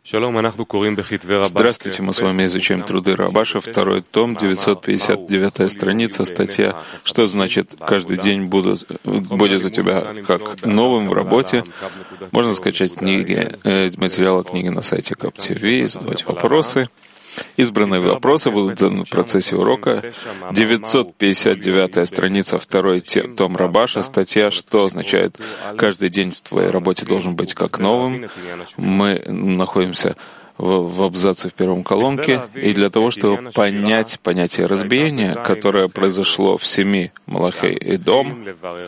Здравствуйте, мы с вами изучаем труды Рабаша, второй том, 959 страница, статья «Что значит каждый день будет у тебя как новым в работе?» Можно скачать материалы книги на сайте КапТВ, задавать вопросы. Избранные вопросы будут заданы в процессе урока. 959 страница, второй том Рабаша, статья «Что означает каждый день в твоей работе должен быть как новым?» Мы находимся в абзаце в первом колонке, и для того, чтобы понять понятие разбиения, которое произошло в 7 Малахей Эдом,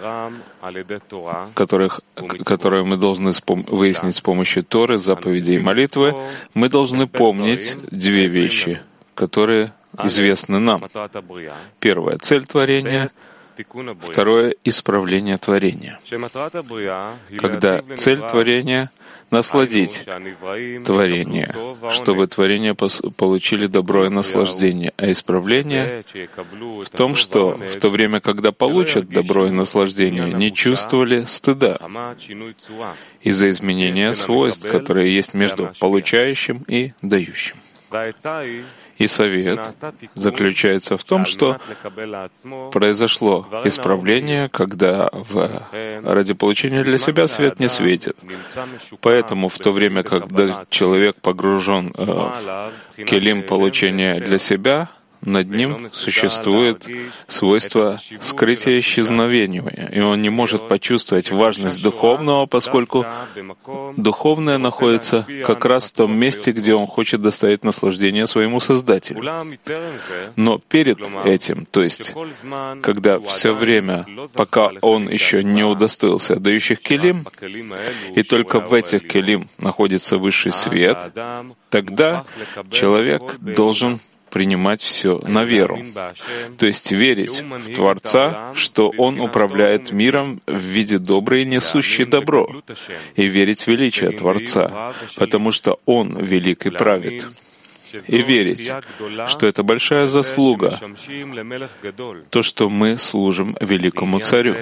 которые мы должны выяснить с помощью Торы, заповедей и молитвы, мы должны помнить 2 вещи, которые известны нам. Первое — цель творения. Второе — исправление творения. Когда цель творения — насладить творение, чтобы творение получили добро и наслаждение, а исправление в том, что в то время, когда получат добро и наслаждение, не чувствовали стыда из-за изменения свойств, которые есть между получающим и дающим. И совет заключается в том, что произошло исправление, когда ради получения для себя свет не светит. Поэтому в то время, когда человек погружен в келим получения для себя, над ним существует свойство скрытия и исчезновения, и он не может почувствовать важность духовного, поскольку духовное находится как раз в том месте, где он хочет доставить наслаждение своему Создателю. Но перед этим, то есть, когда все время, пока он еще не удостоился дающих келим, и только в этих келим находится высший свет, тогда человек должен принимать все на веру, то есть верить в Творца, что Он управляет миром в виде доброй и несущей добро, и верить в величие Творца, потому что Он велик и правит, и верить, что это большая заслуга, то, что мы служим великому Царю.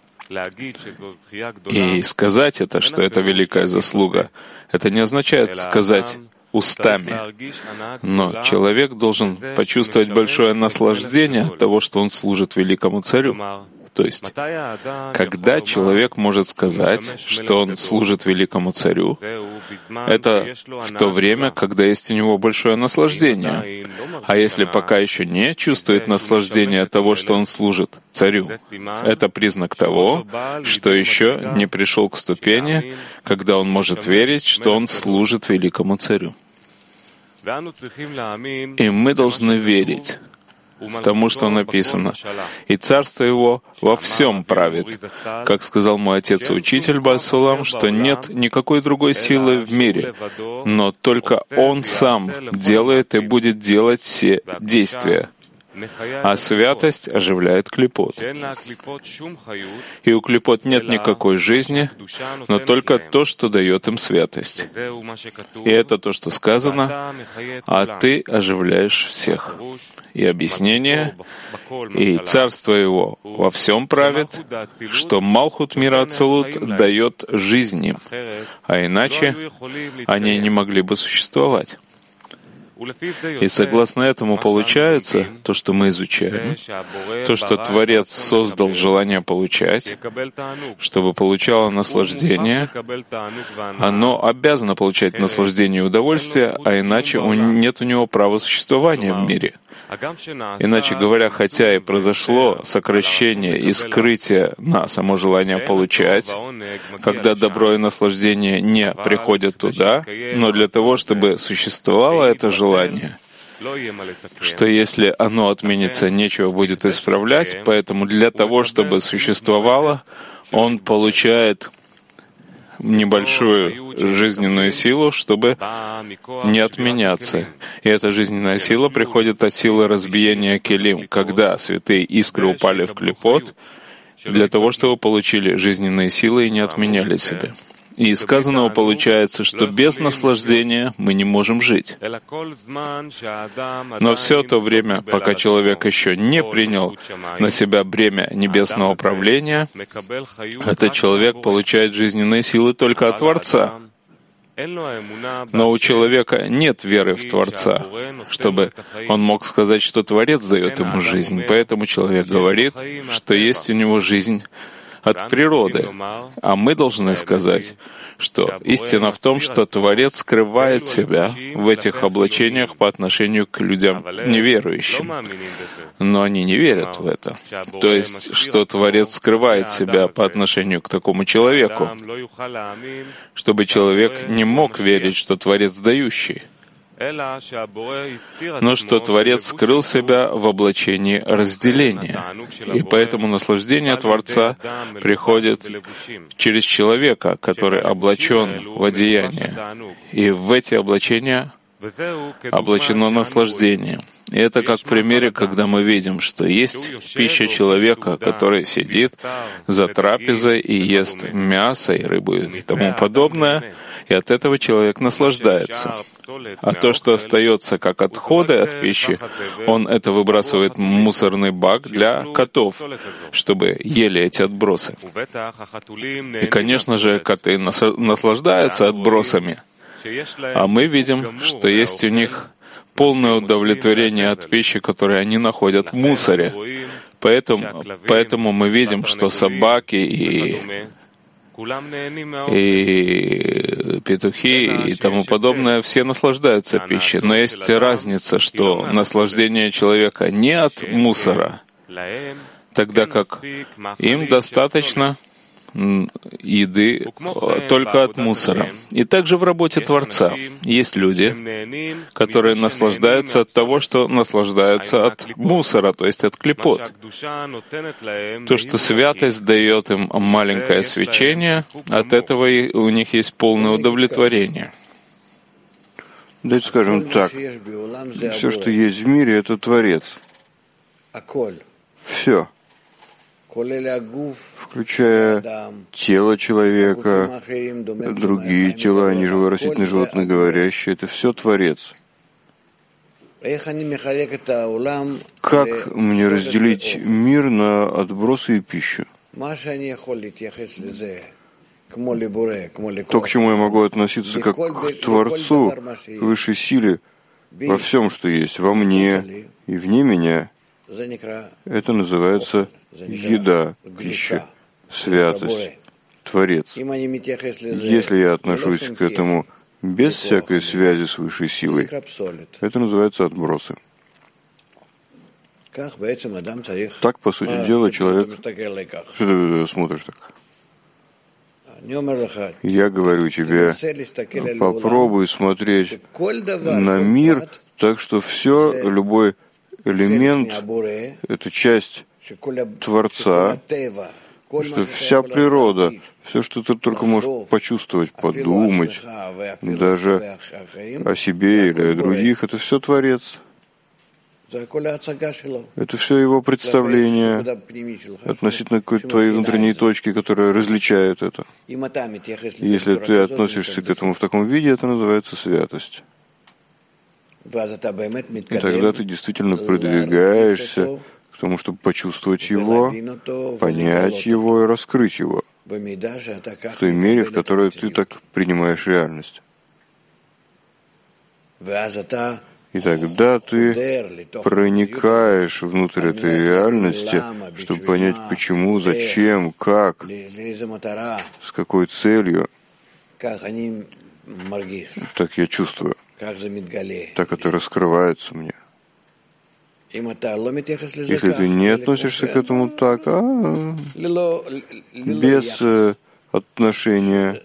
И сказать это, что это великая заслуга, это не означает сказать устами. Но человек должен почувствовать большое наслаждение от того, что он служит великому Царю. То есть, когда человек может сказать, что он служит великому Царю, это в то время, когда есть у него большое наслаждение. А если пока еще не чувствует наслаждения от того, что он служит Царю, это признак того, что еще не пришел к ступени, когда он может верить, что он служит великому Царю. И мы должны верить тому, что написано. «И царство его во всем правит». Как сказал мой отец и учитель Басалам, что нет никакой другой силы в мире, но только Он сам делает и будет делать все действия. А святость оживляет клипот. И у клипот нет никакой жизни, но только то, что дает им святость. И это то, что сказано, а ты оживляешь всех. И объяснение, и царство его во всем правит, что Малхут мира Ацилут дает жизнь им, а иначе они не могли бы существовать. И согласно этому получается то, что мы изучаем, то, что Творец создал желание получать, чтобы получало наслаждение, оно обязано получать наслаждение и удовольствие, а иначе нет у него права существования в мире. Иначе говоря, хотя и произошло сокращение и скрытие на само желание получать, когда добро и наслаждение не приходят туда, но для того, чтобы существовало это желание, что если оно отменится, нечего будет исправлять, поэтому для того, чтобы существовало, он получает небольшую жизненную силу, чтобы не отменяться. И эта жизненная сила приходит от силы разбиения келим, когда святые искры упали в клипот, для того, чтобы получили жизненные силы и не отменяли себя. И из сказанного получается, что без наслаждения мы не можем жить. Но все то время, пока человек еще не принял на себя бремя небесного правления, этот человек получает жизненные силы только от Творца. Но у человека нет веры в Творца, чтобы он мог сказать, что Творец дает ему жизнь. Поэтому человек говорит, что есть у него жизнь от природы. А мы должны сказать, что истина в том, что Творец скрывает себя в этих облачениях по отношению к людям неверующим. Но они не верят в это. То есть, что Творец скрывает себя по отношению к такому человеку, чтобы человек не мог верить, что Творец дающий, но что Творец скрыл себя в облачении разделения. И поэтому наслаждение Творца приходит через человека, который облачен в одеяние. И в эти облачения облачено наслаждение. И это как в примере, когда мы видим, что есть пища человека, который сидит за трапезой и ест мясо и рыбу и тому подобное, и от этого человек наслаждается. А то, что остается как отходы от пищи, он это выбрасывает в мусорный бак для котов, чтобы ели эти отбросы. И, конечно же, коты наслаждаются отбросами. А мы видим, что есть у них полное удовлетворение от пищи, которую они находят в мусоре. Поэтому мы видим, что собаки и петухи и тому подобное, все наслаждаются пищей. Но есть разница, что наслаждение человека не от мусора, тогда как им достаточно еды только от мусора. И также в работе Творца есть люди, которые наслаждаются от того, что наслаждаются от мусора, то есть от клипот. То, что святость дает им маленькое свечение, от этого у них есть полное удовлетворение. Давайте скажем так, все, что есть в мире, это Творец. Все. Включая тело человека, другие тела, неживые, растительные, животные, говорящие, это все Творец. Как мне разделить мир на отбросы и пищу? То, к чему я могу относиться как к Творцу, к высшей силе, во всем, что есть, во мне и вне меня, это называется еда, пища, святость, Творец. Если я отношусь к этому без всякой связи с высшей силой, это называется отбросы. Так, по сути дела, человек... Что ты смотришь так? Я говорю тебе, попробуй смотреть на мир так, что все, любой элемент, это часть Творца, что вся природа, все, что ты только можешь почувствовать, подумать, даже о себе или о других, это все Творец. Это все его представление относительно какой-то твоей внутренней точки, которая различает это. Если ты относишься к этому в таком виде, это называется святость. И тогда ты действительно продвигаешься к тому, чтобы почувствовать его, понять его и раскрыть его в той мере, в которой ты так принимаешь реальность. И тогда ты проникаешь внутрь этой реальности, чтобы понять, почему, зачем, как, с какой целью. Так я чувствую. Так это раскрывается мне. Если ты не относишься к этому так, без отношения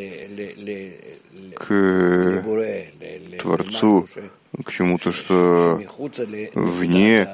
к Творцу, к чему-то, что вне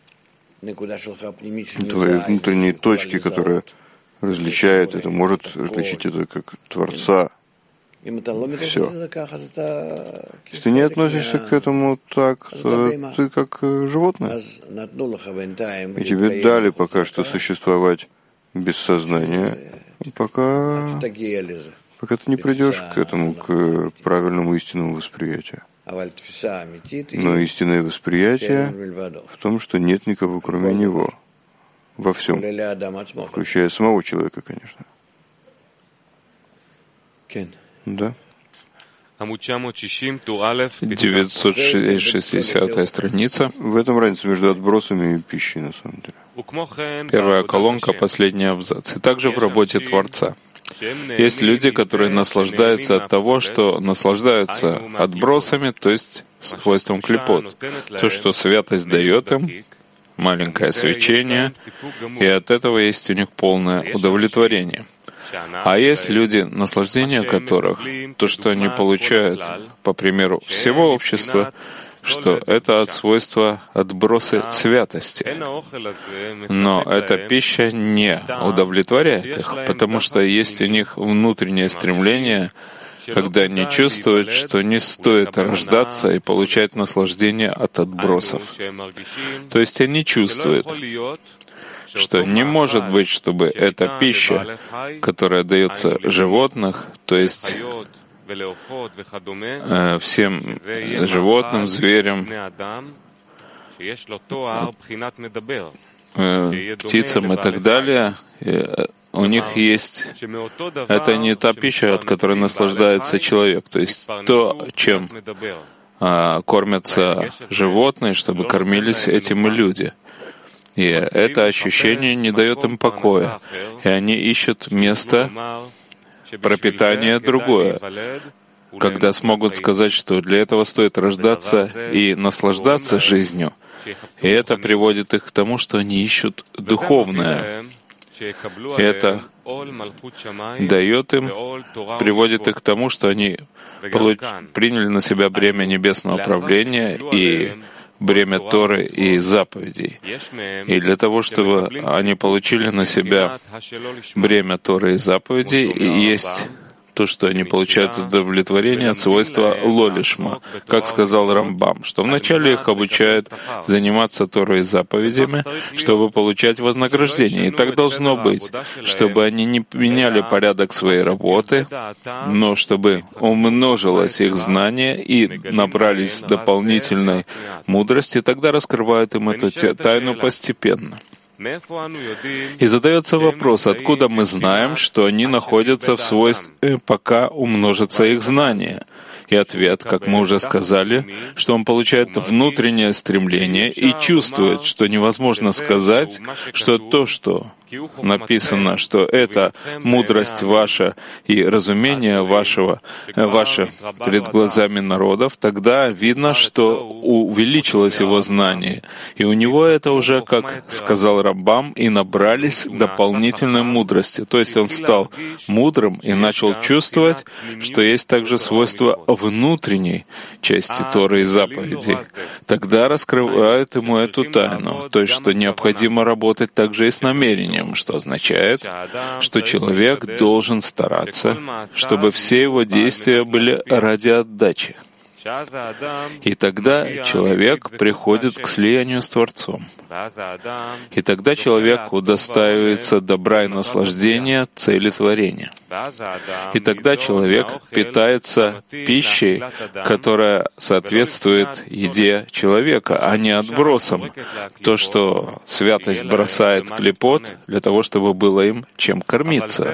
твоей внутренней точки, которая различает это, может различить это как Творца. Все. Если ты не относишься к этому так, то ты как животное. И тебе дали пока что существовать без сознания, пока ты не придешь к этому, к правильному истинному восприятию. Но истинное восприятие в том, что нет никого, кроме него. Во всем. Включая самого человека, конечно. Да. 960 страница. В этом разница между отбросами и пищей, на самом деле. Первая колонка, последний абзац. И также в работе Творца. Есть люди, которые наслаждаются от того, что наслаждаются отбросами, то есть свойством клипот. То, что святость дает им, маленькое свечение, и от этого есть у них полное удовлетворение. А есть люди, наслаждение которых, то, что они получают, по примеру всего общества, что это от свойства отбросы святости. Но эта пища не удовлетворяет их, потому что есть у них внутреннее стремление, когда они чувствуют, что не стоит рождаться и получать наслаждение от отбросов. То есть они чувствуют, что не может быть, чтобы эта пища, которая дается животных, то есть всем животным, зверям, птицам и так далее, у них есть... Это не та пища, от которой наслаждается человек. То есть то, чем кормятся животные, чтобы кормились этим и люди. И это ощущение не дает им покоя. И они ищут место пропитания другое, когда смогут сказать, что для этого стоит рождаться и наслаждаться жизнью. И это приводит их к тому, что они ищут духовное. И это дает им, приводит их к тому, что они приняли на себя бремя небесного правления и бремя Торы и заповедей. И для того, чтобы они получили на себя бремя Торы и заповедей, есть то, что они получают удовлетворение от свойства лолишма, как сказал Рамбам, что вначале их обучают заниматься Торой и заповедями, чтобы получать вознаграждение. И так должно быть, чтобы они не меняли порядок своей работы, но чтобы умножилось их знание и набрались дополнительной мудрости, тогда раскрывают им эту тайну постепенно. И задается вопрос, откуда мы знаем, что они находятся в свойстве, пока умножится их знание? И ответ, как мы уже сказали, что он получает внутреннее стремление и чувствует, что невозможно сказать, что то, что написано, что это мудрость ваша и разумение ваше пред глазами народов, тогда видно, что увеличилось его знание. И у него это уже, как сказал Рамбам, и набрались дополнительной мудрости. То есть он стал мудрым и начал чувствовать, что есть также свойства внутренней части Торы и заповедей. Тогда раскрывают ему эту тайну, то есть что необходимо работать также и с намерением, что означает, что человек должен стараться, чтобы все его действия были ради отдачи. И тогда человек приходит к слиянию с Творцом. И тогда человек удостаивается добра и наслаждения цели творения. И тогда человек питается пищей, которая соответствует еде человека, а не отбросам. То, что святость бросает клипот для того, чтобы было им чем кормиться.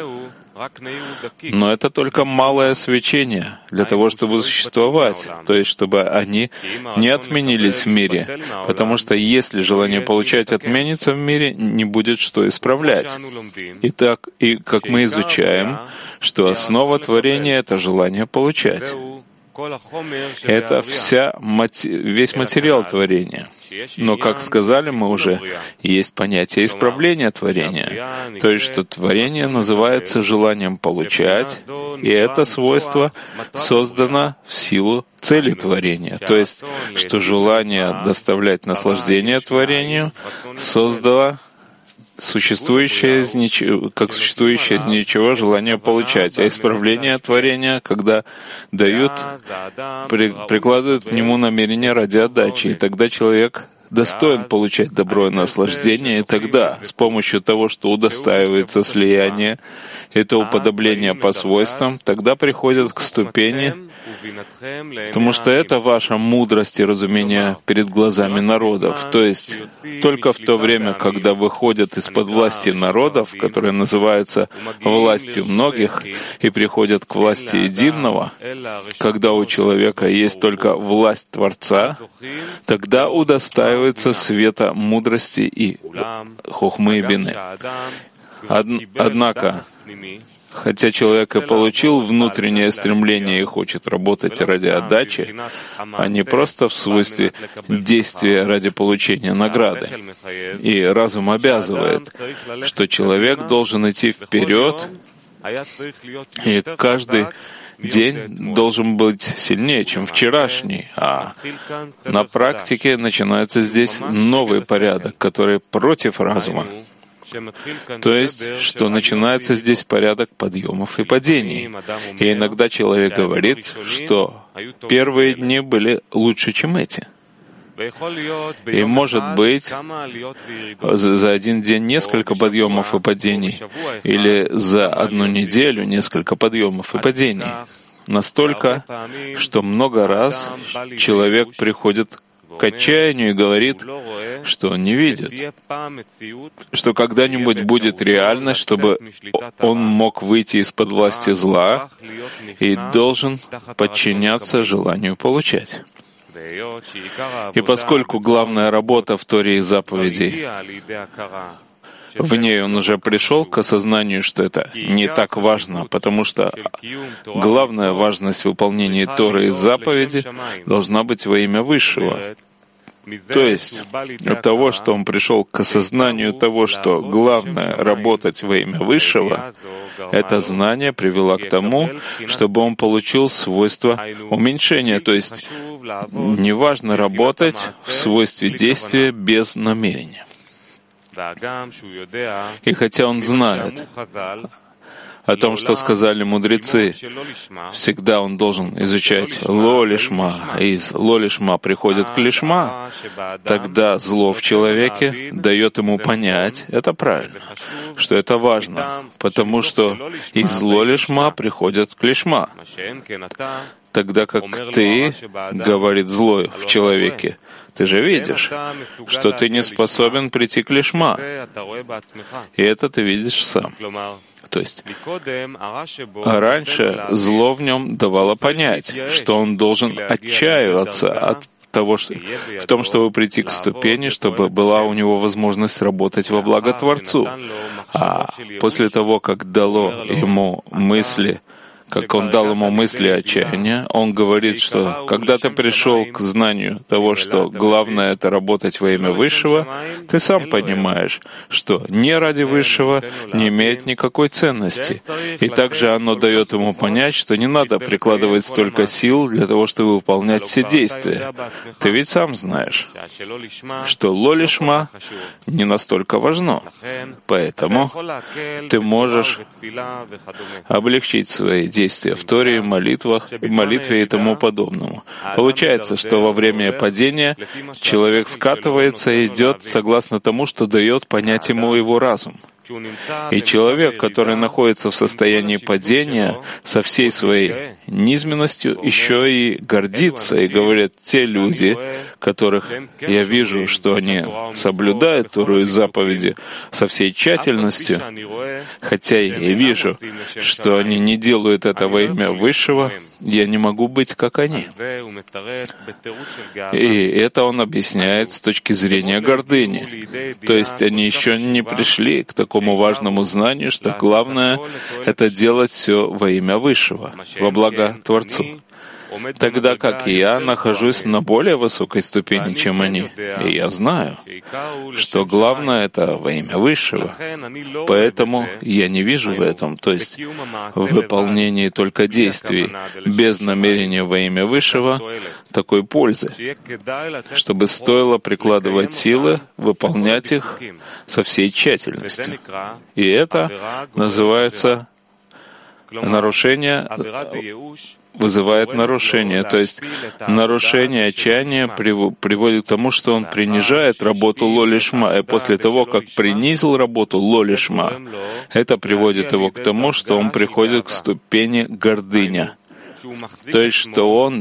Но это только малое свечение для того, чтобы существовать, то есть чтобы они не отменились в мире, потому что если желание получать отменится в мире, не будет что исправлять. Итак, и как мы изучаем, что основа творения — это желание получать. Это весь материал творения. Но, как сказали мы уже, есть понятие исправления творения, то есть что творение называется желанием получать, и это свойство создано в силу цели творения, то есть что желание доставлять наслаждение творению создало существующее из ничего желание получать, а исправление творения, когда дают, прикладывают к нему намерение ради отдачи, и тогда человек достоин получать добро и наслаждение, и тогда, с помощью того, что удостаивается слияние, это уподобление по свойствам, тогда приходят к ступени, Потому что это ваша мудрость и разумение перед глазами народов. То есть только в то время, когда выходят из-под власти народов, которые называются властью многих, и приходят к власти единого, когда у человека есть только власть Творца, тогда удостаивается света мудрости и хохмы и бины. Однако, хотя человек и получил внутреннее стремление и хочет работать ради отдачи, а не просто в свойстве действия ради получения награды. И разум обязывает, что человек должен идти вперед, и каждый день должен быть сильнее, чем вчерашний, а на практике начинается здесь новый порядок, который против разума. То есть, что начинается здесь порядок подъемов и падений. И иногда человек говорит, что первые дни были лучше, чем эти. И может быть, за один день несколько подъемов и падений, или за одну неделю несколько подъемов и падений. Настолько, что много раз человек приходит к отчаянию и говорит, что он не видит, что когда-нибудь будет реальность, чтобы он мог выйти из-под власти зла и должен подчиняться желанию получать. И поскольку главная работа в Торе и заповедей, в ней он уже пришел к осознанию, что это не так важно, потому что главная важность выполнения Торы и заповеди должна быть во имя Высшего. То есть от того, что он пришел к осознанию того, что главное — работать во имя Высшего, это знание привело к тому, чтобы он получил свойство уменьшения, то есть неважно работать в свойстве действия без намерения. И хотя он знает о том, что сказали мудрецы, всегда он должен изучать ло-лишма, и из ло-лишма приходит к лишма, тогда зло в человеке дает ему понять, это правильно, что это важно, потому что из ло-лишма приходит к лишма. Тогда как ты, говорит зло в человеке, ты же видишь, что ты не способен прийти к лишма, и это ты видишь сам. То есть раньше зло в нем давало понять, что он должен отчаиваться от того, что, в том, чтобы прийти к ступени, чтобы была у него возможность работать во благо Творцу. А после того, как дало ему мысли, как он дал ему мысли отчаяния, он говорит, что когда ты пришел к знанию того, что главное — это работать во имя Высшего, ты сам понимаешь, что не ради Высшего не имеет никакой ценности. И также оно дает ему понять, что не надо прикладывать столько сил для того, чтобы выполнять все действия. Ты ведь сам знаешь, что ло-лишма не настолько важно. Поэтому ты можешь облегчить свои действия в Торе, молитве и тому подобному. Получается, что во время падения человек скатывается и идет согласно тому, что дает понять ему его разум. И человек, который находится в состоянии падения, со всей своей низменностью еще и гордится и говорит, те люди, которых я вижу, что они соблюдают Тору и заповеди со всей тщательностью, хотя я и вижу, что они не делают это во имя Высшего, я не могу быть как они. И это он объясняет с точки зрения гордыни. То есть они еще не пришли к такому важному знанию, что главное — это делать все во имя Высшего, во благо Творцу. Тогда как я нахожусь на более высокой ступени, чем они, и я знаю, что главное — это во имя Высшего. Поэтому я не вижу в этом, то есть в выполнении только действий, без намерения во имя Высшего, такой пользы, чтобы стоило прикладывать силы, выполнять их со всей тщательностью. И это называется нарушение, вызывает нарушение. То есть нарушение отчаяния приводит к тому, что он принижает работу ло-лишма. И после того, как принизил работу ло-лишма, это приводит его к тому, что он приходит к ступени гордыня. То есть, что он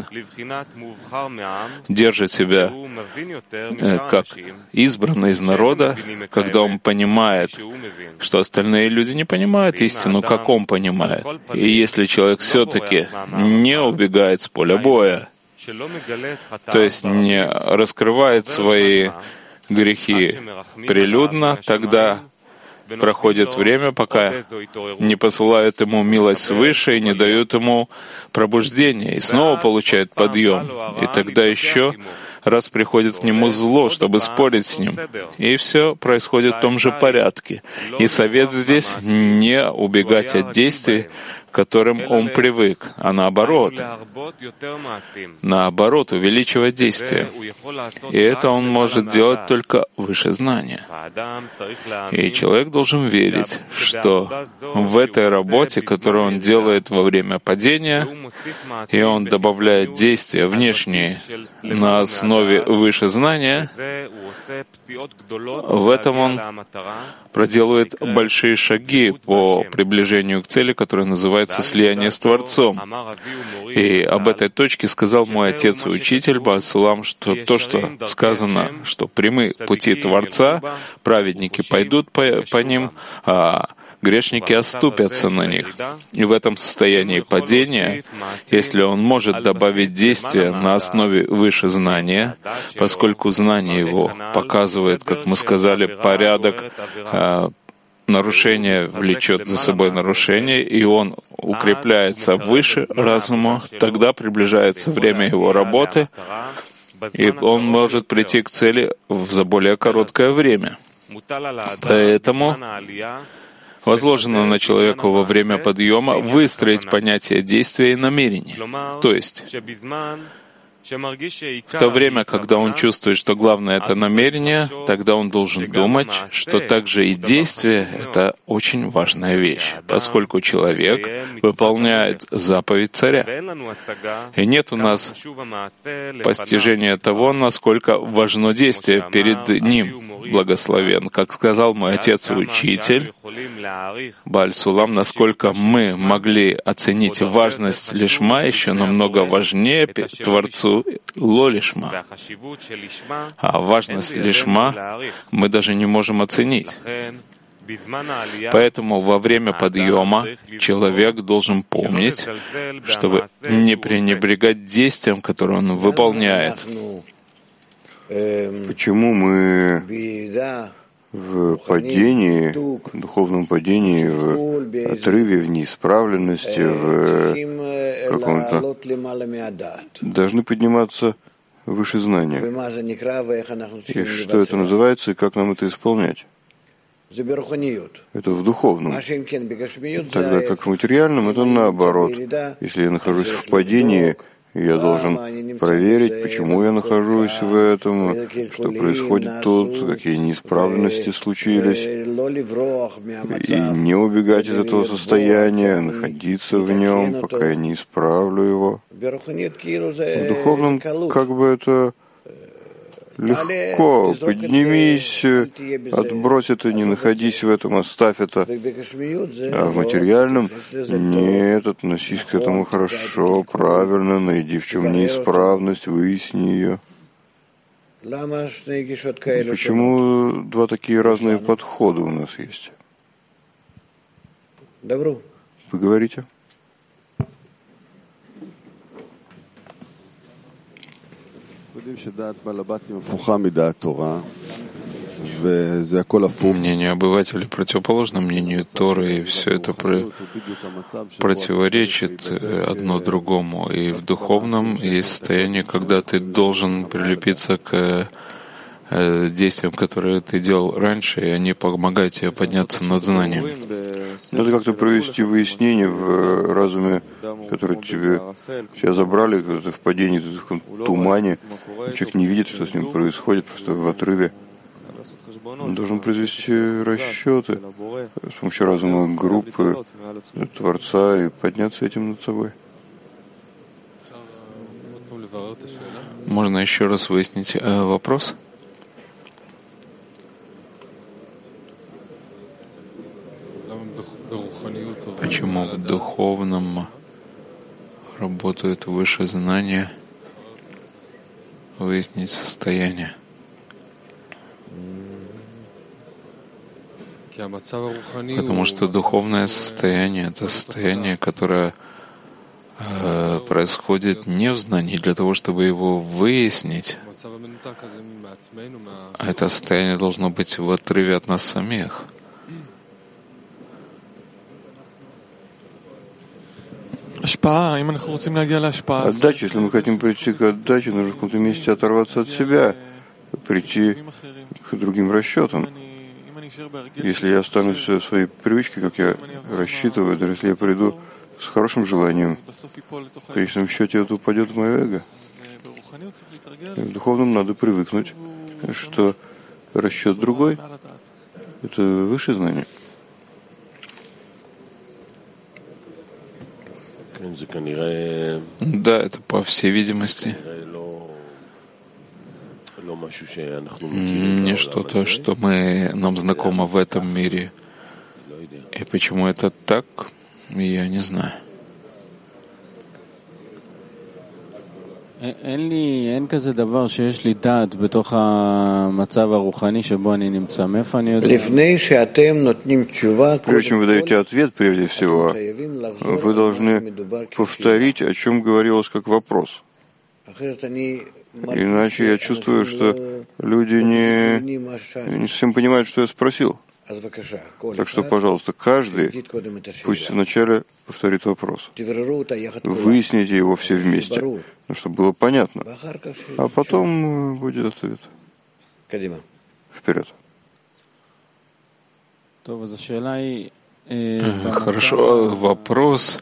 держит себя как избранный из народа, когда он понимает, что остальные люди не понимают истину, как он понимает. И если человек все-таки не убегает с поля боя, то есть не раскрывает свои грехи прилюдно, тогда проходит время, пока не посылают ему милость свыше и не дают ему пробуждение, и снова получает подъем. И тогда еще раз приходит к нему зло, чтобы спорить с ним. И все происходит в том же порядке. И совет здесь — не убегать от действий, к которым он привык, а наоборот, увеличивать действия. И это он может делать только выше знания. И человек должен верить, что в этой работе, которую он делает во время падения, и он добавляет действия внешние на основе выше знания, в этом он проделывает большие шаги по приближению к цели, которая называется слияние с Творцом. И об этой точке сказал мой отец и учитель Бааль Сулам, что то, что сказано, что прямы пути Творца, праведники пойдут по ним, а грешники оступятся на них. И в этом состоянии падения, если он может добавить действия на основе выше знания, поскольку знание его показывает, как мы сказали, порядок, нарушение влечет за собой нарушение, и он укрепляется выше разума, тогда приближается время его работы, и он может прийти к цели за более короткое время. Поэтому возложено на человека во время подъема выстроить понятие действия и намерения. То есть, в то время, когда он чувствует, что главное — это намерение, тогда он должен думать, что также и действие — это очень важная вещь, поскольку человек выполняет заповедь царя. И нет у нас постижения того, насколько важно действие перед ним, благословен. Как сказал мой отец и учитель, Бааль Сулам, насколько мы могли оценить важность лишма, еще намного важнее Творцу ло лишма. А важность лишма мы даже не можем оценить. Поэтому во время подъема человек должен помнить, чтобы не пренебрегать действием, которое он выполняет. Почему мы в падении, в духовном падении, в отрыве, в неисправленности, в каком-то, должны подниматься выше знания? И что это называется, и как нам это исполнять? Это в духовном. Тогда как в материальном, это наоборот. Если я нахожусь в падении, я должен проверить, почему я нахожусь в этом, что происходит тут, какие неисправленности случились, и не убегать из этого состояния, находиться в нем, пока я не исправлю его. В духовном как бы это легко. Поднимись, отбрось это, не находись в этом, оставь это. А в материальном нет, относись к этому хорошо, правильно, найди в чем неисправность, выясни ее. Почему два такие разные подхода у нас есть? Вы говорите? Мнение обывателей противоположно мнению Торы, и все это противоречит одно другому. И в духовном есть состояние, когда ты должен прилепиться к действиям, которые ты делал раньше, и они помогают тебе подняться над знанием. Надо как-то провести выяснение в разуме, который тебя забрали, когда ты в падении, ты в таком тумане, человек не видит, что с ним происходит, просто в отрыве. Он должен произвести расчеты с помощью разума группы Творца и подняться этим над собой. Можно еще раз выяснить вопрос? Почему в духовном работе работают выше знания, выяснить состояние. Потому что духовное состояние — это состояние, которое происходит не в знании. Для того, чтобы его выяснить, это состояние должно быть в отрыве от нас самих. Отдача, если мы хотим прийти к отдаче, нужно в каком-то месте оторваться от себя, прийти к другим расчетам. Если я останусь в своей привычке, как я рассчитываю, даже если я приду с хорошим желанием, в конечном счете это упадет в мое эго. И в духовном надо привыкнуть, что расчет другой — это высшее знание. Да, это по всей видимости не что-то, что нам знакомо в этом мире. И почему это так, я не знаю. Прежде чем вы даете ответ, прежде всего, вы должны повторить, о чем говорилось как вопрос. Иначе я чувствую, что люди не совсем понимают, что я спросил. Так что, пожалуйста, каждый пусть вначале повторит вопрос. Выясните его все вместе, чтобы было понятно. А потом будет ответ. Вперед. Хорошо. Вопрос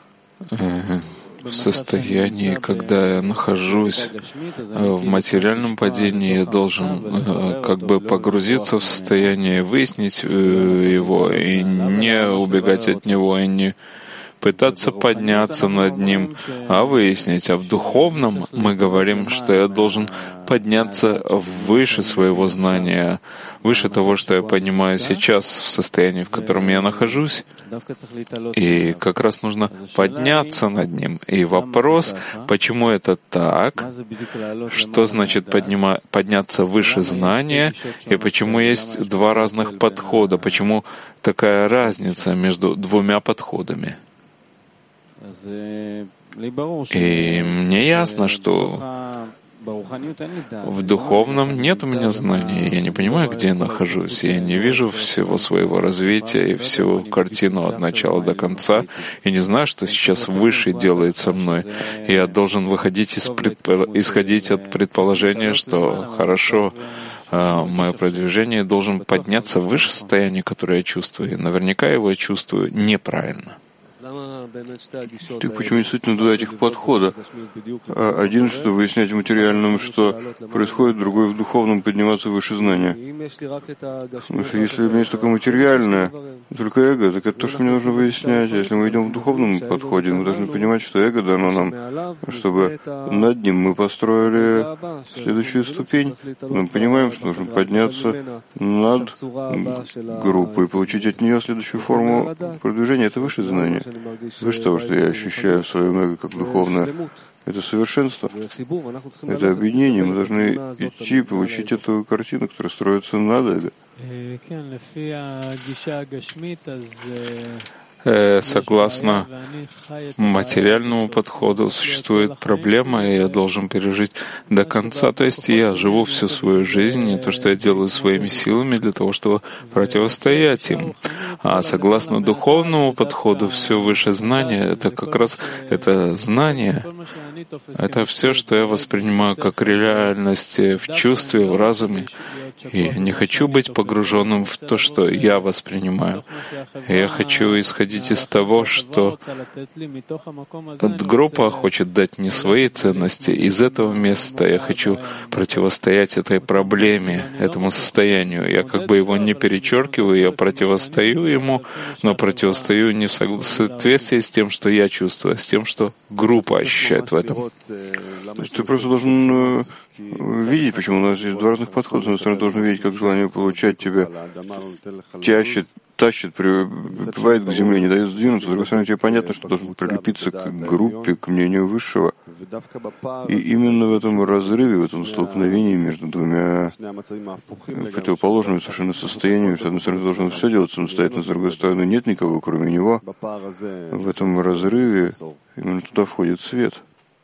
в состоянии, когда я нахожусь в материальном падении, я должен как бы погрузиться в состояние, выяснить его и не убегать от него, и не пытаться подняться над ним, а выяснить. А в духовном мы говорим, что я должен подняться выше своего знания, выше того, что я понимаю сейчас в состоянии, в котором я нахожусь. И как раз нужно подняться над ним. И вопрос, почему это так, что значит подняться выше знания, и почему есть два разных подхода, почему такая разница между двумя подходами. И мне ясно, что в духовном нет у меня знаний, я не понимаю, где я нахожусь, я не вижу всего своего развития и всю картину от начала до конца, и не знаю, что сейчас Высший делает со мной. И я должен исходить от предположения, что хорошо, мое продвижение должен подняться выше состояния, которое я чувствую, и наверняка его я чувствую неправильно. Так почему действительно два этих подхода? Один, что выяснять в материальном, что происходит, другой в духовном подниматься выше знания. Потому что если у меня есть только материальное, только эго, так это то, что мне нужно выяснять. А если мы идем в духовном подходе, мы должны понимать, что эго дано нам, чтобы над ним мы построили следующую ступень. Мы понимаем, что нужно подняться над группой и получить от нее следующую форму продвижения. Это высшее знание. Выше того, что я ощущаю в своем эго как духовное, это совершенство, это объединение. Мы должны идти, получить эту картину, которая строится над эго. Согласно материальному подходу существует проблема, и я должен пережить до конца. То есть я живу всю свою жизнь, и то, что я делаю своими силами для того, чтобы противостоять им. А согласно духовному подходу, все выше знания, это как раз это знание, это все, что я воспринимаю как реальность в чувстве, в разуме. И я не хочу быть погруженным в то, что я воспринимаю. Я хочу исходить из того, что группа хочет дать мне свои ценности. Из этого места я хочу противостоять этой проблеме, этому состоянию. Я как бы его не перечеркиваю, я противостою ему, но противостою не в соответствии с тем, что я чувствую, а с тем, что группа ощущает в этом. То есть ты просто должен видеть, почему у нас есть два разных подхода. С одной стороны, должен видеть, как желание получать тебя тащит тащит, прибивает к земле, не дает сдвинуться. С другой стороны, тебе понятно, что должен прилепиться к группе, к мнению Высшего. И именно в этом разрыве, в этом столкновении между двумя противоположными совершенно состояниями, с одной стороны, должен все делать самостоятельно, с другой стороны, нет никого, кроме него. В этом разрыве именно туда входит свет.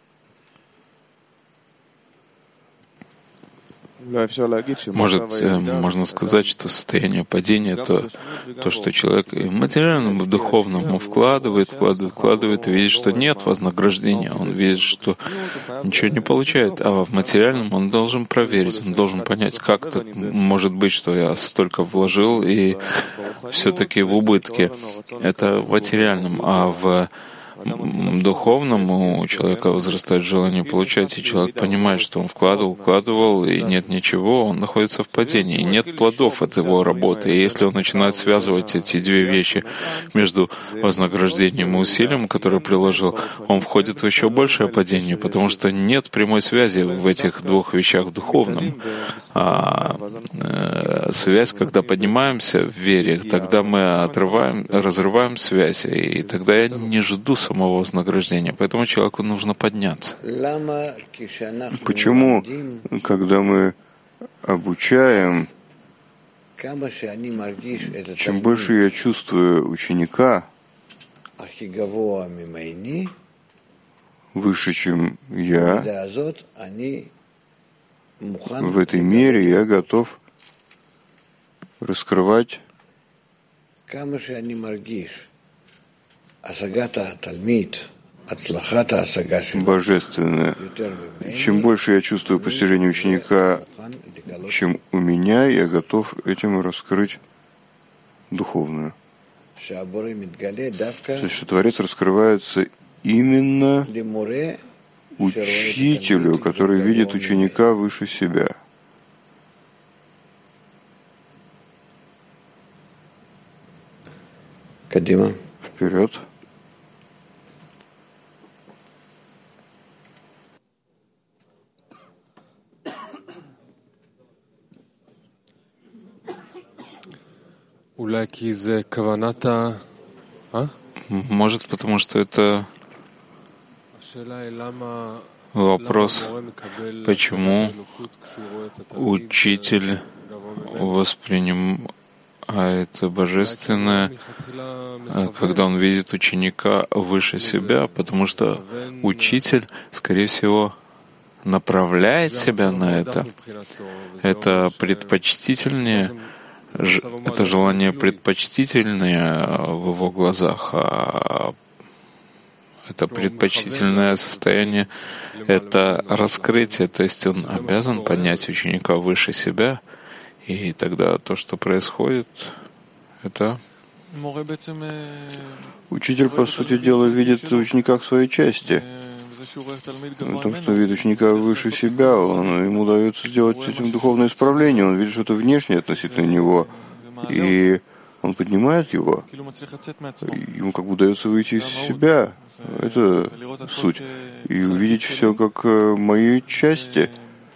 Можно сказать, что состояние падения — то, что человек и в материальном, и в духовном вкладывает, и видит, что нет вознаграждения, он видит, что ничего не получает, а в материальном он должен проверить, он должен понять, как так может быть, что я столько вложил и все-таки в убытке. Это в материальном, а в духовном у человека возрастает желание получать, и человек понимает, что он вкладывал, и нет ничего, он находится в падении, и нет плодов от его работы. И если он начинает связывать эти две вещи между вознаграждением и усилием, которое приложил, он входит в еще большее падение, потому что нет прямой связи в этих двух вещах в духовном. А связь, когда поднимаемся в вере, тогда мы разрываем связь, и тогда я не жду самого вознаграждения. Поэтому человеку нужно подняться. Почему, когда мы обучаем, чем больше я чувствую ученика выше, чем я, в этой мере я готов раскрывать божественное. Чем больше я чувствую постижение ученика, чем у меня, я готов этим раскрыть духовную. То есть, что Творец раскрывается именно учителю, который видит ученика выше себя. Вперед. Может, потому что это вопрос, почему учитель воспринимает божественное, когда он видит ученика выше себя, потому что учитель, скорее всего, направляет себя на это. Это предпочтительнее, это желание предпочтительное в его глазах, а это предпочтительное состояние, это раскрытие, то есть он обязан поднять ученика выше себя, и тогда то, что происходит, это... Учитель, по сути дела, видит ученика в своей части. В том, что видит ученика выше себя, ему дается сделать этим духовное исправление, он видит что-то внешнее относительно него, и он поднимает его, ему как бы удается выйти из себя. Это суть. И увидеть все как мои части,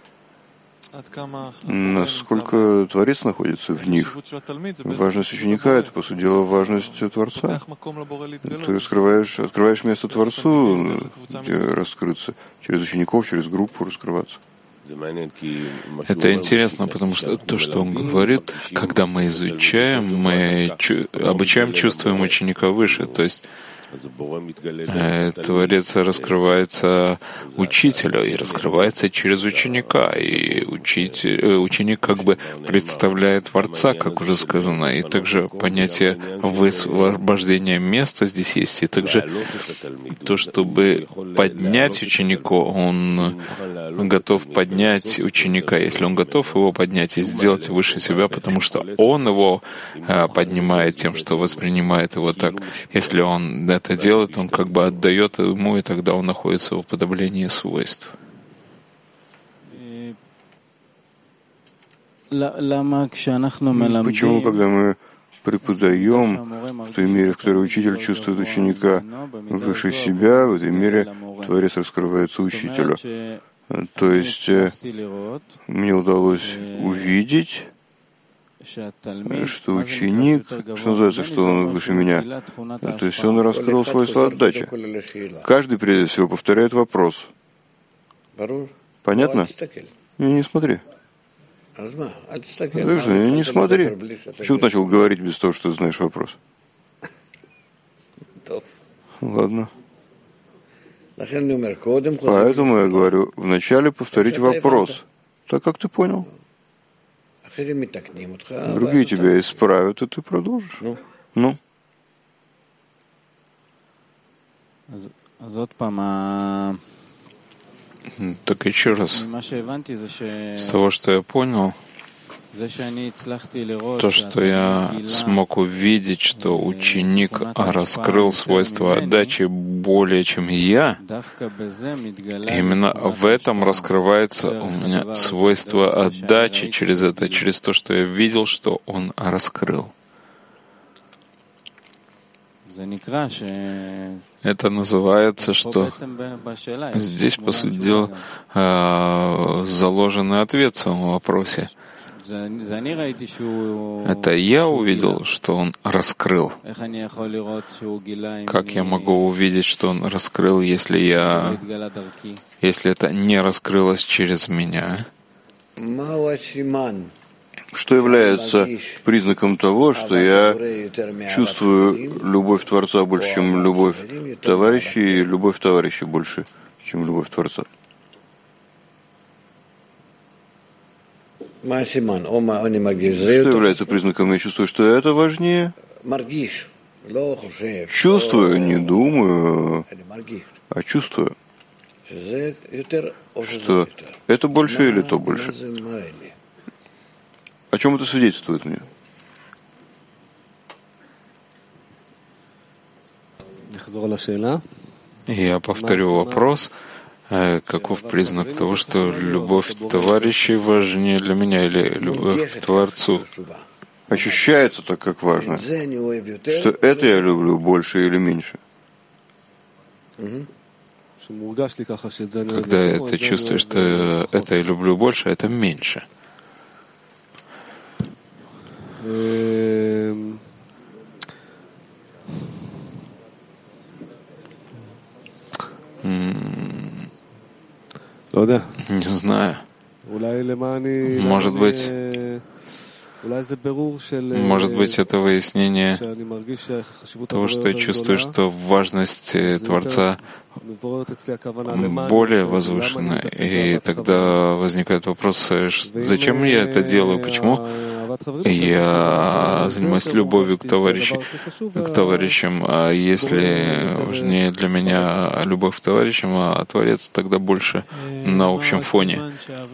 насколько Творец находится в них. Важность ученика — это, по сути дела, важность Творца. Ты открываешь место Творцу, где раскрыться, через учеников, через группу раскрываться. Это интересно, потому что то, что он говорит, когда мы изучаем, мы обучаем, чувствуем ученика выше, то есть Творец раскрывается учителю и раскрывается через ученика, и ученик как бы представляет Творца, как уже сказано, и также понятие высвобождения места здесь есть, и также то, чтобы поднять ученика, он готов поднять ученика, если он готов его поднять и сделать выше себя, потому что он его поднимает тем, что воспринимает его так. Если он это делает, он как бы отдает ему, и тогда он находится в уподоблении свойств. Почему, когда мы преподаем в той мере, в которой учитель чувствует ученика выше себя, в этой мере Творец раскрывается учителю? То есть мне удалось увидеть что ученик, что называется, что он выше меня, то есть он раскрыл свойство отдачи. Каждый, прежде всего, повторяет вопрос. Понятно? Не смотри. Не смотри. Почему ты начал говорить без того, что ты знаешь вопрос? Ладно. Поэтому я говорю, вначале повторить вопрос, так как ты понял. Другие тебя исправят, и ты продолжишь. Ну? Так еще раз, с того, что я понял, то, что я смог увидеть, что ученик раскрыл свойства отдачи более, чем я, именно в этом раскрывается у меня свойство отдачи через это, через то, что я видел, что он раскрыл. Это называется, что здесь, по сути дела, заложенный ответ в самом вопросе. Это я увидел, что он раскрыл. Как я могу увидеть, что он раскрыл, если это не раскрылось через меня? Что является признаком того, что я чувствую любовь Творца больше, чем любовь товарищей, и любовь товарищей больше, чем любовь Творца? Что является признаком? Я чувствую, что это важнее. Чувствую, не думаю, а чувствую, что это больше или то больше. О чем это свидетельствует мне? Я повторю вопрос. Каков признак того, что любовь товарищей важнее для меня или любовь к Творцу? Ощущается так, как важно. Что это я люблю больше или меньше? Когда это чувствуешь, что это я люблю больше, это меньше. Не знаю. Может быть, это выяснение того, что я чувствую, что важность Творца более возвышена. И тогда возникает вопрос, зачем я это делаю, почему я занимаюсь любовью к товарищам, а если важнее для меня любовь к товарищам, а Творец тогда больше на общем фоне.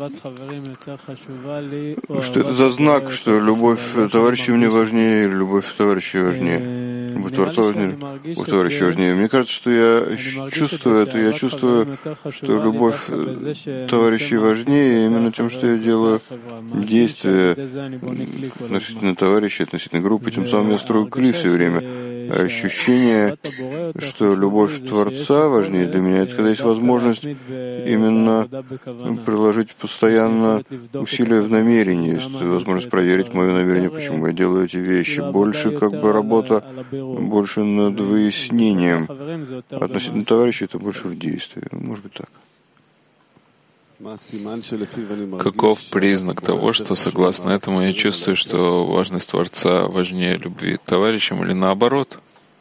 Что это за знак, что любовь товарищей мне важнее или любовь товарищей важнее? Любовь Творца важнее, любовь товарищей важнее. Мне кажется, что я чувствую это, я чувствую, что любовь товарищей важнее именно тем, что я делаю действия относительно товарищей, относительно группы, тем самым я строю клей все время. А ощущение, что любовь Творца важнее для меня, это когда есть возможность именно приложить постоянно усилия в намерении, есть возможность проверить мое намерение, почему я делаю эти вещи. Больше как бы работа, больше над выяснением. Относительно товарищей это больше в действии. Может быть так. Каков признак того, что согласно этому я чувствую, что важность Творца важнее любви к товарищам или наоборот?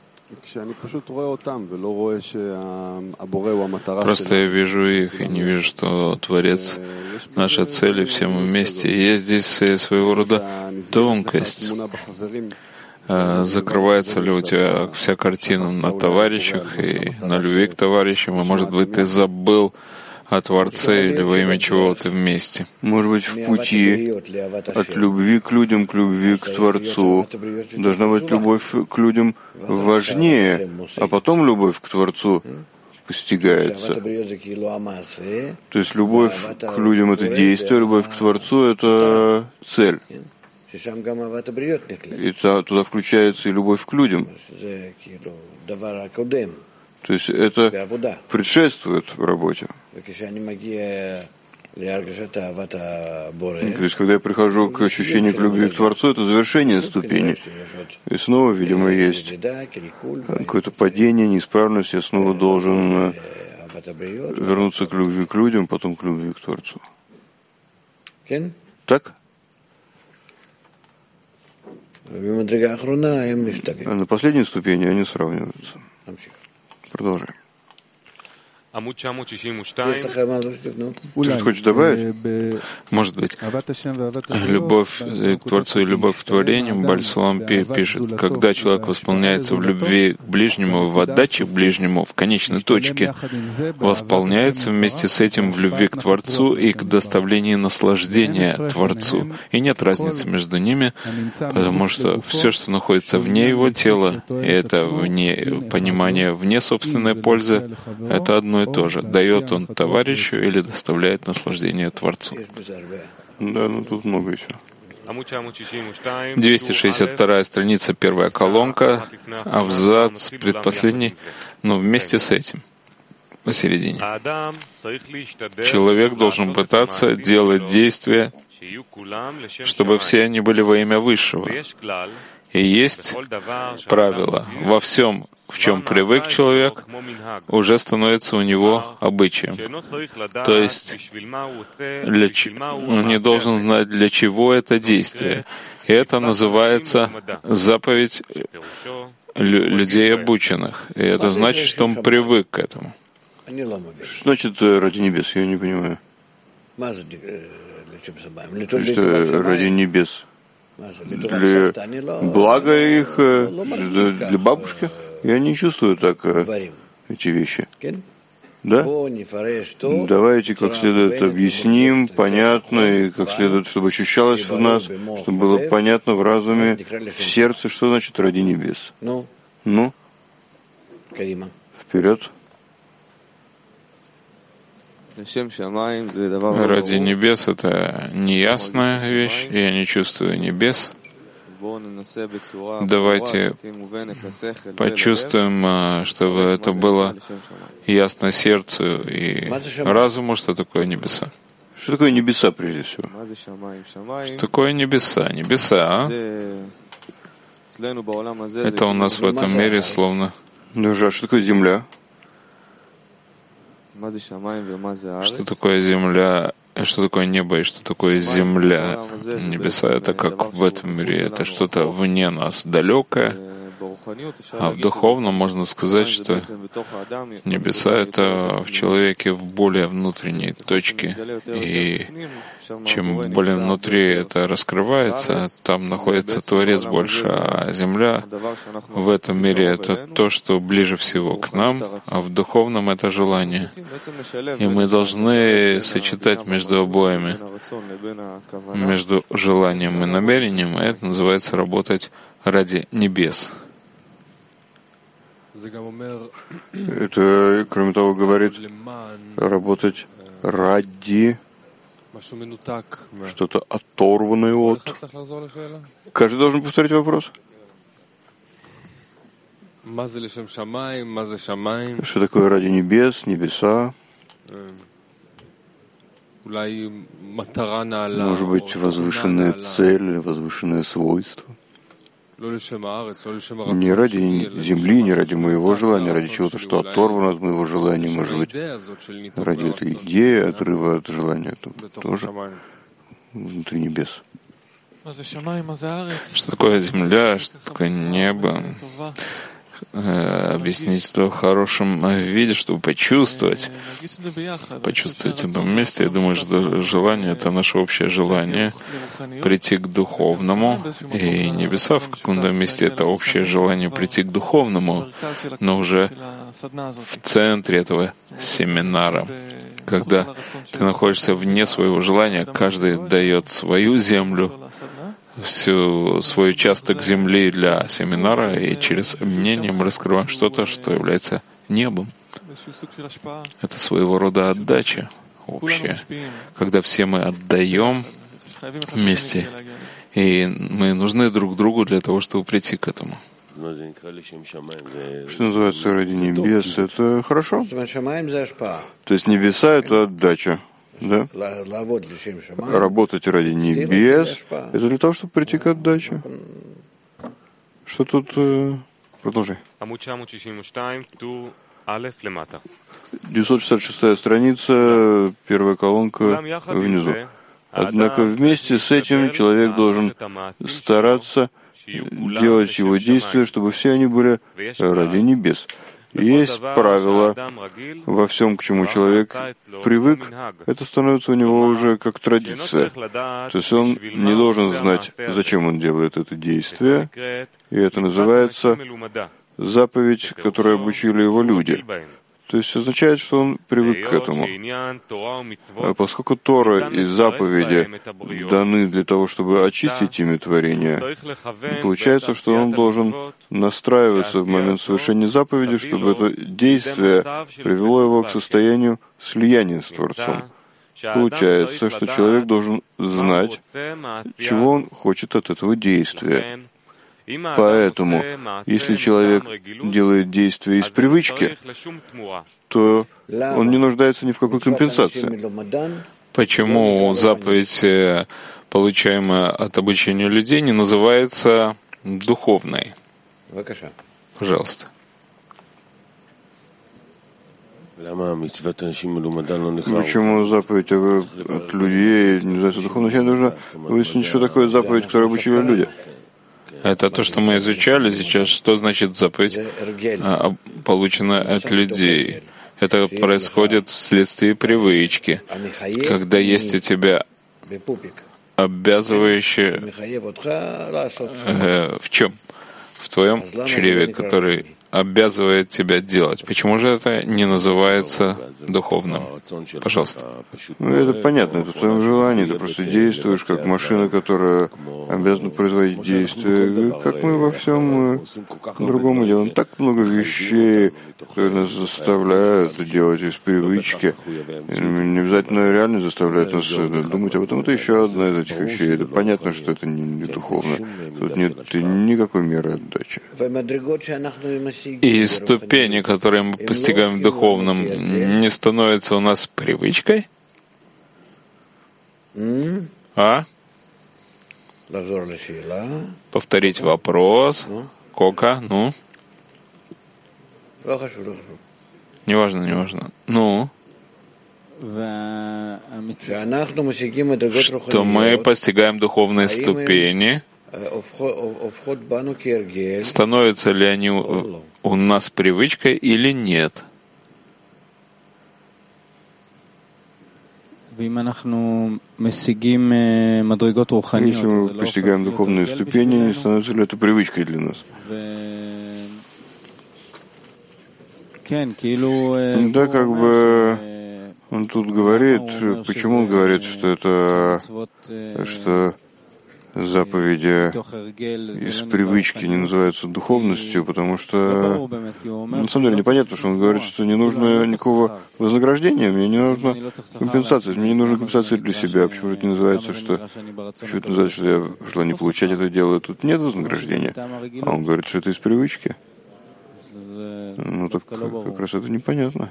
Просто я вижу их и не вижу, что Творец — наша цель, и все мы вместе. И есть здесь своего рода тонкость. Закрывается ли у тебя вся картина на товарищах и на любви к товарищам, и, может быть, ты забыл о Творце или во имя чего ты вместе. Может быть, в пути от любви к людям к любви к Творцу должна быть любовь к людям важнее, а потом любовь к Творцу постигается. То есть любовь к людям — это действие, любовь к Творцу — это цель. И туда включается и любовь к людям. То есть это предшествует работе. То есть, когда я прихожу к ощущению к любви к Творцу, это завершение ступени. И снова, видимо, есть какое-то падение, неисправность, я снова должен вернуться к любви к людям, потом к любви к Творцу. Так? А на последней ступени они сравниваются. Продолжаем. Кто-то хочет добавить? Может быть. Любовь к Творцу и любовь к творению, Баль-Сулам пишет, когда человек восполняется в любви к ближнему, в отдаче к ближнему, в конечной точке, восполняется вместе с этим в любви к Творцу и к доставлению наслаждения Творцу. И нет разницы между ними, потому что все, что находится вне его тела, и это вне понимания, вне собственной пользы, это одно и то же. Дает он товарищу или доставляет наслаждение Творцу. Да, ну тут много еще. 262 страница, первая колонка, абзац, предпоследний, но вместе с этим, посередине. Человек должен пытаться делать действия, чтобы все они были во имя Высшего. И есть правило. Во всем, в чем привык человек, уже становится у него обычаем. То есть он не должен знать, для чего это действие. И это называется заповедь людей обученных. И это значит, что он привык к этому. Что значит ради небес? Я не понимаю. Что ради небес? Для блага их, для бабушки? Я не чувствую так эти вещи. Да? Давайте как следует объясним, понятно, и как следует, чтобы ощущалось в нас, чтобы было понятно в разуме, в сердце, что значит ради небес. Ну? Вперед. Ради небес — это неясная вещь, я не чувствую небес. Давайте почувствуем, чтобы это было ясно сердцу и разуму, что такое небеса. Что такое небеса, прежде всего? Что такое небеса? Небеса, это у нас в этом мире словно... Что такое земля? Что такое земля, что такое небо и что такое земля? Небеса — это как в этом мире, это что-то вне нас, далекое. А в духовном можно сказать, что небеса — это в человеке в более внутренней точке. И чем более внутри это раскрывается, там находится Творец больше, а земля в этом мире — это то, что ближе всего к нам, а в духовном — это желание. И мы должны сочетать между обоими, между желанием и намерением, и это называется работать ради небес. Это, кроме того, говорит работать ради что-то оторванное от. Каждый должен повторить вопрос. Что такое ради небес, небеса? Может быть, возвышенная цель или возвышенное свойство? Не ради земли, не ради моего желания, ради чего-то, что оторвано от моего желания, может быть, ради этой идеи, отрыва от желания, тоже внутри небес. Что такое земля, что такое небо? Объяснить это в хорошем виде, чтобы почувствовать в этом месте. Я думаю, что желание — это наше общее желание прийти к духовному, и небеса в каком-то месте — это общее желание прийти к духовному, но уже в центре этого семинара. Когда ты находишься вне своего желания, каждый дает свою землю, всю свой участок земли для семинара, и через объединение мы раскрываем что-то, что является небом. Это своего рода отдача общая, когда все мы отдаем вместе, и мы нужны друг другу для того, чтобы прийти к этому. Что называется ради небес, это хорошо. То есть небеса — это отдача. Да? Работать ради небес — это для того, чтобы прийти к отдаче. Что тут? Продолжай. 966 страница, первая колонка внизу. Однако вместе с этим человек должен стараться делать его действия, чтобы все они были ради небес. Есть правило во всем, к чему человек привык, это становится у него уже как традиция. То есть он не должен знать, зачем он делает это действие, и это называется заповедь, которой обучили его люди. То есть означает, что он привык к этому. Поскольку Тора и заповеди даны для того, чтобы очистить ими творение, получается, что он должен настраиваться в момент совершения заповеди, чтобы это действие привело его к состоянию слияния с Творцом. Получается, что человек должен знать, чего он хочет от этого действия. Поэтому, если человек делает действие из привычки, то он не нуждается ни в какой компенсации. Почему заповедь, получаемая от обучения людей, не называется духовной? Пожалуйста. Почему заповедь от людей не называется духовной? Сейчас нужно выяснить, что такое заповедь, которую обучили люди. Это то, что мы изучали сейчас. Что значит заповедь, полученная от людей? Это происходит вследствие привычки, когда есть у тебя обязывающее в чем? В твоем чреве, который обязывает тебя делать. Почему же это не называется духовным? Пожалуйста. Это понятно, это в твоем желании. Ты просто действуешь как машина, которая обязана производить действия, как мы во всем другом делаем. Так много вещей, которые нас заставляют делать из привычки. Не обязательно реально заставляют нас думать об этом. Это еще одна из этих вещей. Это понятно, что это не духовно. Тут нет никакой меры отдачи. И ступени, которые мы постигаем в духовном, не становятся у нас привычкой? Повторить вопрос. Кока, ну? Неважно. Ну? Что мы постигаем духовные ступени, становятся ли они у нас привычкой или нет? Если мы постигаем духовные ступени, становится ли это привычкой для нас? Да, как бы он тут говорит, почему он говорит, что это, что заповеди из привычки не называются духовностью, потому что на самом деле непонятно, что он говорит, что не нужно никакого вознаграждения, мне не нужна компенсация, мне не нужна компенсация для себя. Почему же это не называется, что я в желании получать это делаю, тут нет вознаграждения. А он говорит, что это из привычки. Ну так как раз это непонятно.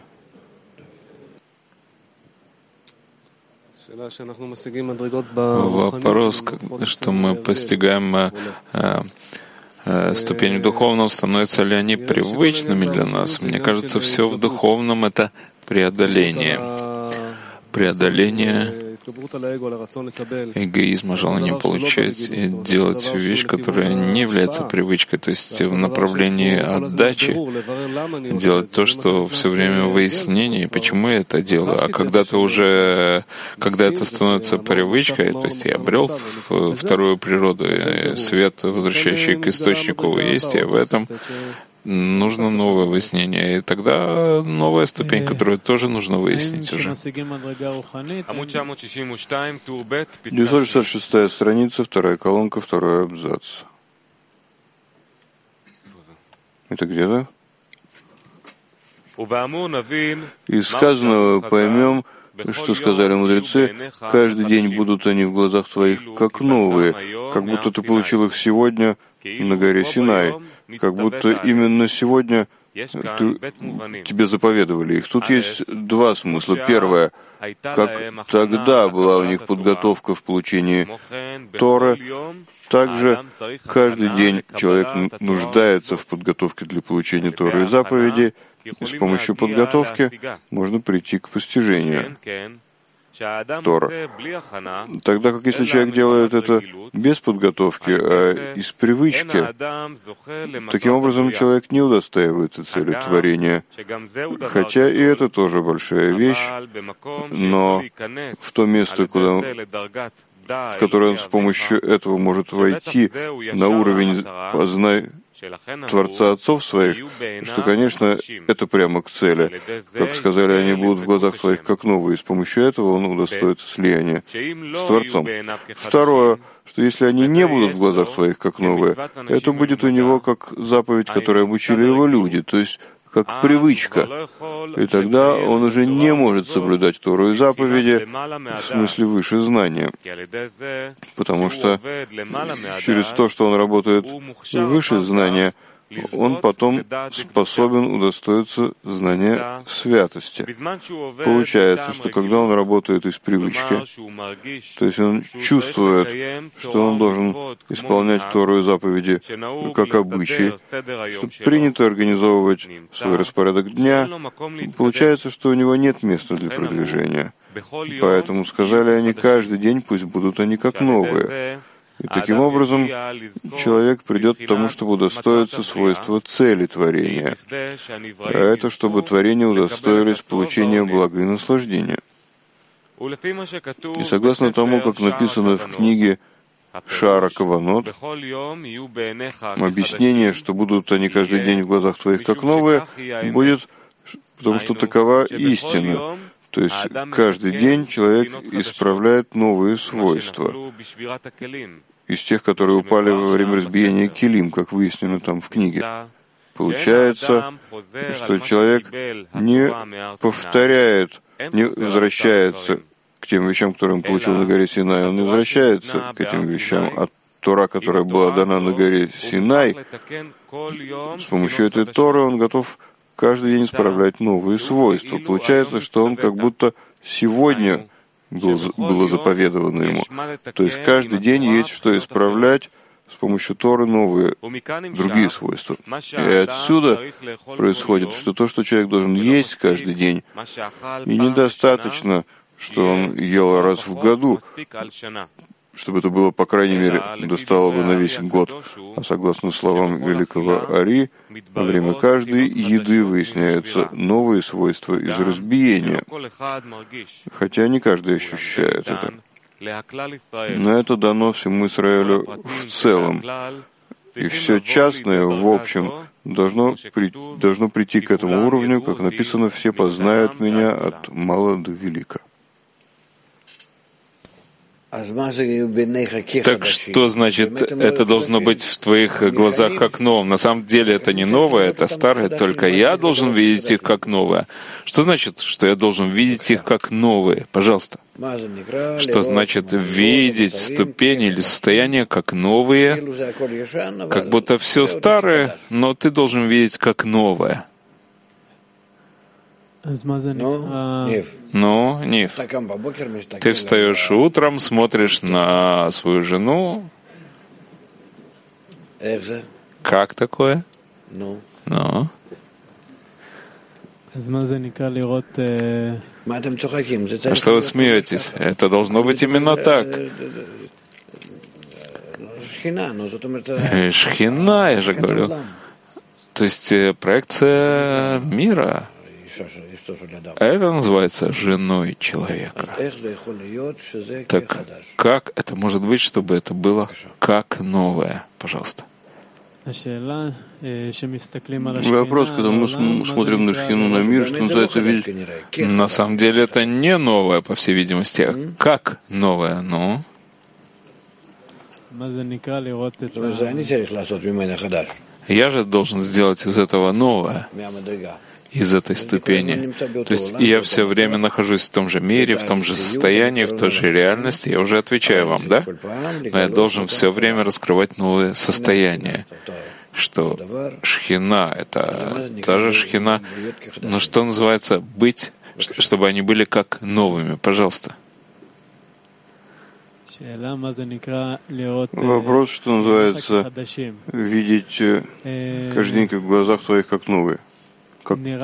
Вопрос, что мы постигаем ступень в духовном, становятся ли они привычными для нас? Мне кажется, все в духовном — это преодоление эгоизма, желания получать и делать вещь, которая не является привычкой, то есть в направлении отдачи, делать то, что все время выяснение, почему я это делаю. А когда это становится привычкой, то есть я обрел вторую природу, свет, возвращающий к источнику, есть, и в этом нужно новое выяснение. И тогда новая ступень, которую тоже нужно выяснить уже. 966 страница, вторая колонка, второй абзац. Это где-то? Из сказанного поймем, что сказали мудрецы, каждый день будут они в глазах твоих как новые, как будто ты получил их сегодня на горе Синай, как будто именно сегодня тебе заповедовали их. Тут есть два смысла. Первое, как тогда была у них подготовка в получении Торы, также каждый день человек нуждается в подготовке для получения Торы и заповедей, и с помощью подготовки можно прийти к постижению Тора. Тогда как если человек делает это без подготовки, а из привычки, таким образом человек не удостаивается цели творения. Хотя и это тоже большая вещь, но в то место, в которое он с помощью этого может войти на уровень познания Творца отцов своих, что, конечно, это прямо к цели. Как сказали, они будут в глазах своих как новые, и с помощью этого он удостоится слияния с Творцом. Второе, что если они не будут в глазах своих как новые, это будет у него как заповедь, которой обучили его люди, то есть как привычка. И тогда он уже не может соблюдать Тору и заповеди в смысле выше знания. Потому что через то, что он работает выше знания, он потом способен удостоиться знания святости. Получается, что когда он работает из привычки, то есть он чувствует, что он должен исполнять Тору и заповеди как обычай, что принято организовывать свой распорядок дня, получается, что у него нет места для продвижения. Поэтому сказали они, каждый день пусть будут они как новые. И таким образом человек придет к тому, чтобы удостоиться свойства цели творения. А это, чтобы творения удостоились получения блага и наслаждения. И согласно тому, как написано в книге Шаара Каванот, объяснение, что будут они каждый день в глазах твоих как новые, будет, потому что такова истина. То есть каждый день человек исправляет новые свойства из тех, которые упали во время разбиения килим, как выяснено там в книге. Получается, что человек не повторяет, не возвращается к тем вещам, которые он получил на горе Синай, он не возвращается к этим вещам, а Тора, которая была дана на горе Синай, с помощью этой Торы он готов каждый день исправлять новые свойства. Получается, что он как будто сегодня было заповедовано ему. То есть каждый день есть что исправлять с помощью Торы новые, другие свойства. И отсюда происходит, что то, что человек должен есть каждый день, и недостаточно, что он ел раз в году, чтобы это было, по крайней мере, достало бы на весь год. А согласно словам великого Ари, во время каждой еды выясняются новые свойства из разбиения. Хотя не каждый ощущает это. Но это дано всему Израилю в целом. И все частное, в общем, должно прийти к этому уровню, как написано, «Все познают меня от мала до велика». Так что значит, это должно быть в твоих глазах как новым? На самом деле это не новое, это старое, только я должен видеть их как новое. Что значит, что я должен видеть их как новые? Пожалуйста. Что значит видеть ступени или состояния как новые, как будто все старое, но ты должен видеть как новое? Ну, Нив, ты встаешь утром, смотришь на свою жену. Как такое? Ну. А что вы смеетесь? Это должно быть именно так. Шхина, я же говорю. То есть проекция мира. Это называется женой человека. Так как это может быть, чтобы это было как новое? Пожалуйста. Вопрос, когда мы смотрим на Шхину, на мир, что называется, на самом деле это не новое, по всей видимости, а как новое, ну? Я же должен сделать из этого новое, из этой ступени. То есть я все время нахожусь в том же мире, в том же состоянии, в той же реальности. Я уже отвечаю вам, да? Но я должен все время раскрывать новые состояния. Что Шхина — это та же Шхина, но что называется быть чтобы они были как новыми. Пожалуйста. Вопрос, что называется, видеть каждый день как в глазах твоих как новые. Мне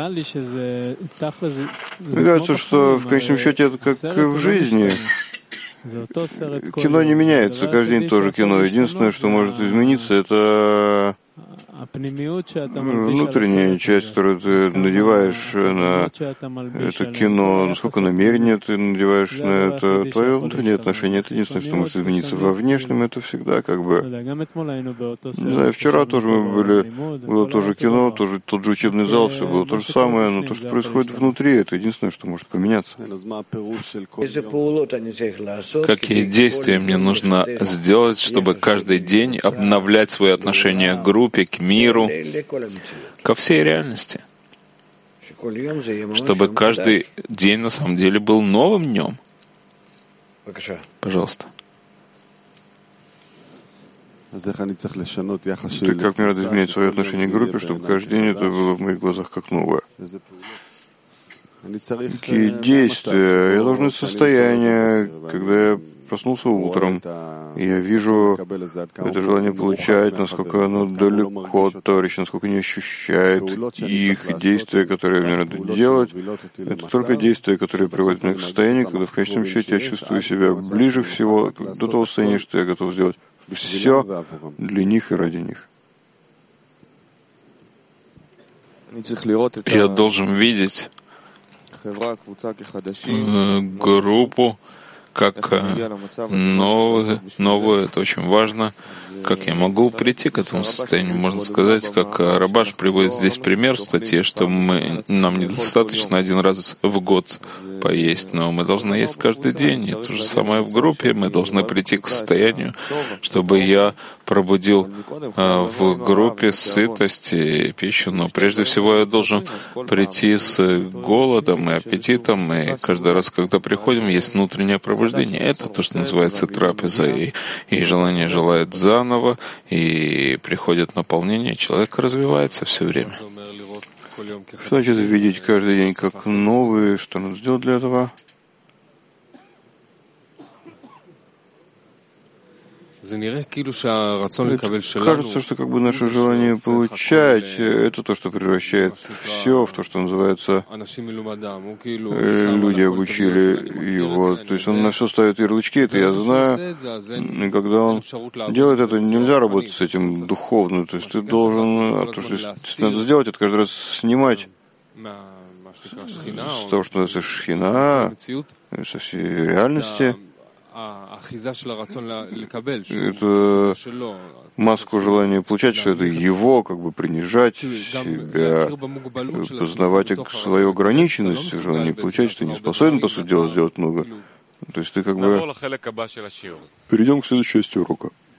кажется, что в конечном счете это как в жизни. Кино не меняется, каждый день тоже кино. Единственное, что может измениться, это внутренняя часть, которую ты надеваешь на это кино, насколько намерение ты надеваешь на это, твое внутреннее отношение, это единственное, что может измениться. Во внешнем это всегда как бы... Не знаю, вчера тоже мы было тоже кино, тоже тот же учебный зал, все было то же самое, но то, что происходит внутри, это единственное, что может поменяться. Какие действия мне нужно сделать, чтобы каждый день обновлять свои отношения к группе, к миру, ко всей реальности, чтобы каждый день на самом деле был новым днем? Пожалуйста. Ты как мне надо изменить свое отношение к группе, чтобы каждый день это было в моих глазах как новое? Какие действия? Я должен из состояния, когда я проснулся утром, и я вижу это желание получать, насколько оно далеко от товарища, насколько не ощущает их действия, которые мне надо делать. Это только действия, которые приводят меня к состоянию, когда в конечном счете я чувствую себя ближе всего до того состояния, что я готов сделать все для них и ради них. Я должен видеть группу как новую, это очень важно. Как я могу прийти к этому состоянию? Можно сказать, как Рабаш приводит здесь пример в статье, что нам недостаточно один раз в год поесть, но мы должны есть каждый день. И то же самое в группе. Мы должны прийти к состоянию, чтобы я пробудил в группе сытость и пищу. Но прежде всего я должен прийти с голодом и аппетитом. И каждый раз, когда приходим, есть внутреннее пробуждение. Это то, что называется трапеза. И желание желает заново, и приходит наполнение, человек развивается все время. Что значит видеть каждый день как новый? Что надо сделать для этого? Кажется, что как бы наше желание получать — это то, что превращает все в то, что называется люди обучили его. То есть он на все ставит ярлычки, это я знаю. И когда он делает это, нельзя работать с этим духовно. То есть ты должен, то, что надо сделать, это каждый раз снимать с того, что называется шхина, со всей реальности. Это маску желания получать, что это его, как бы принижать себя, познавать свою ограниченность, желание получать, что ты не способен, по сути дела, сделать много. То есть ты как бы... Перейдем к следующей части урока.